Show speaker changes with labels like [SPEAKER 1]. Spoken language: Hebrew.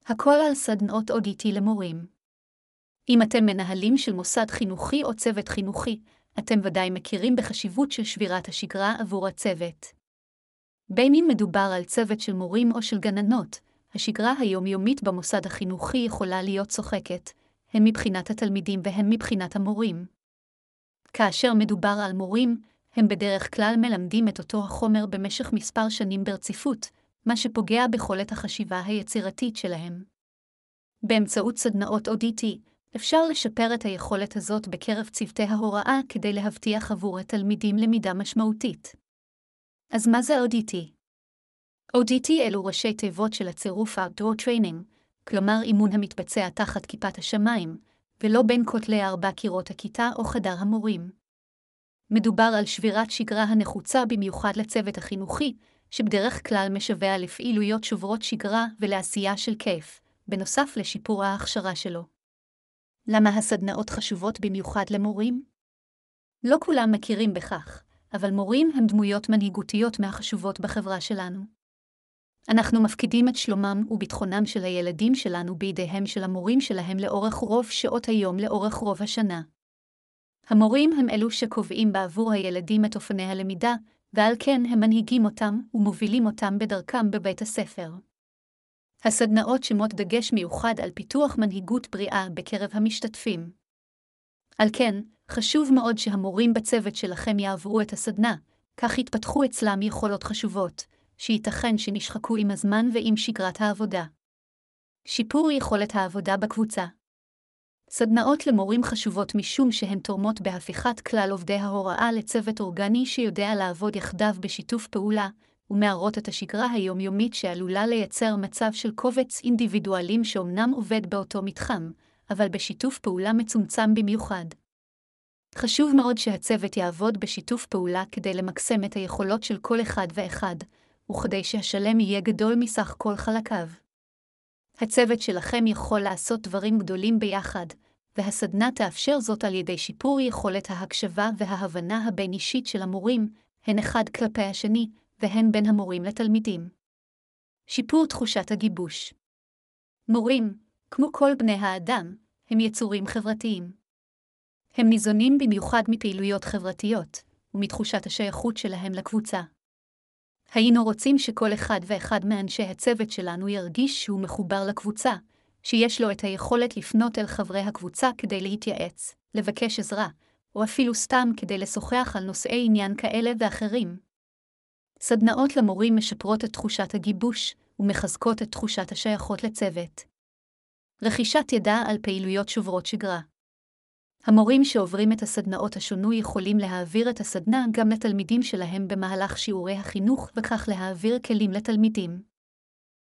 [SPEAKER 1] הכל על סדנאות ODT למורים. אם אתם מנהלים של מוסד חינוכי או צוות חינוכי, אתם ודאי מכירים בחשיבות של שבירת השגרה עבור הצוות. בין אם מדובר על צוות של מורים או של גננות, השגרה היומיומית במוסד החינוכי יכולה להיות צוחקת, הן מבחינת התלמידים והן מבחינת המורים. כאשר מדובר על מורים, הם בדרך כלל מלמדים את אותו החומר במשך מספר שנים ברציפות, מה שפוגע ביכולת החשיבה היצירתית שלהם. באמצעות סדנאות ODT, אפשר לשפר את היכולת הזאת בקרב צוותי ההוראה כדי להבטיח עבור התלמידים למידה משמעותית. אז מה זה ODT? ODT אלו ראשי תיבות של הצירוף Outdoor Training, כלומר אימון המתבצע תחת כיפת השמיים, ולא בין כותלי 4 קירות הכיתה או חדר המורים. מדובר על שבירת שגרה הנחוצה במיוחד לצוות החינוכי, שבדרך כלל משווע לפעילויות שוברות שגרה ולעשייה של כיף, בנוסף לשיפור ההכשרה שלו. למה הסדנאות חשובות במיוחד למורים? לא כולם מכירים בכך, אבל מורים הם דמויות מנהיגותיות מהחשובות בחברה שלנו. אנחנו מפקידים את שלומם וביטחונם של הילדים שלנו בידיהם של המורים שלהם לאורך רוב שעות היום לאורך רוב השנה. המורים הם אלו שקובעים בעבור הילדים את אופני הלמידה, ועל כן הם מנהיגים אותם ומובילים אותם בדרכם בבית הספר. הסדנאות שמות דגש מיוחד על פיתוח מנהיגות בריאה בקרב המשתתפים. על כן, חשוב מאוד שהמורים בצוות שלכם יעברו את הסדנה, כך יתפתחו אצלם יכולות חשובות, שייתכן שנשחקו עם הזמן ועם שגרת העבודה. שיפור יכולת העבודה בקבוצה. סדנאות למורים חשובות משום שהן תורמות בהפיכת כלל עובדי ההוראה לצוות אורגני שיודע לעבוד יחדיו בשיתוף פעולה, ומערות את השגרה היומיומית שעלולה לייצר מצב של קובץ אינדיבידואלים שאומנם עובד באותו מתחם, אבל בשיתוף פעולה מצומצם במיוחד. חשוב מאוד שהצוות יעבוד בשיתוף פעולה כדי למקסם את היכולות של כל אחד ואחד, וכדי שהשלם יהיה גדול מסך כל חלקיו. הצוות שלכם יכול לעשות דברים גדולים ביחד, והסדנה תאפשר זאת על ידי שיפור יכולת ההקשבה וההבנה הבין-אישית של המורים, הן אחד כלפי השני, והן בין המורים לתלמידים. שיפור תחושת הגיבוש. מורים, כמו כל בני האדם, הם יצורים חברתיים. הם ניזונים במיוחד מפעילויות חברתיות, ומתחושת השייכות שלהם לקבוצה. היינו רוצים שכל אחד ואחד מאנשי הצוות שלנו ירגיש שהוא מחובר לקבוצה, שיש לו את היכולת לפנות אל חברי הקבוצה כדי להתייעץ, לבקש עזרה, או אפילו סתם כדי לשוחח על נושאי עניין כאלה ואחרים. סדנאות למורים משפרות את תחושת הגיבוש, ומחזקות את תחושת השייכות לצוות. רכישת ידע על פעילויות שוברות שגרה. המורים שעוברים את הסדנאות השונו יכולים להעביר את הסדנה גם לתלמידים שלהם במהלך שיעורי החינוך וכך להעביר כלים לתלמידים.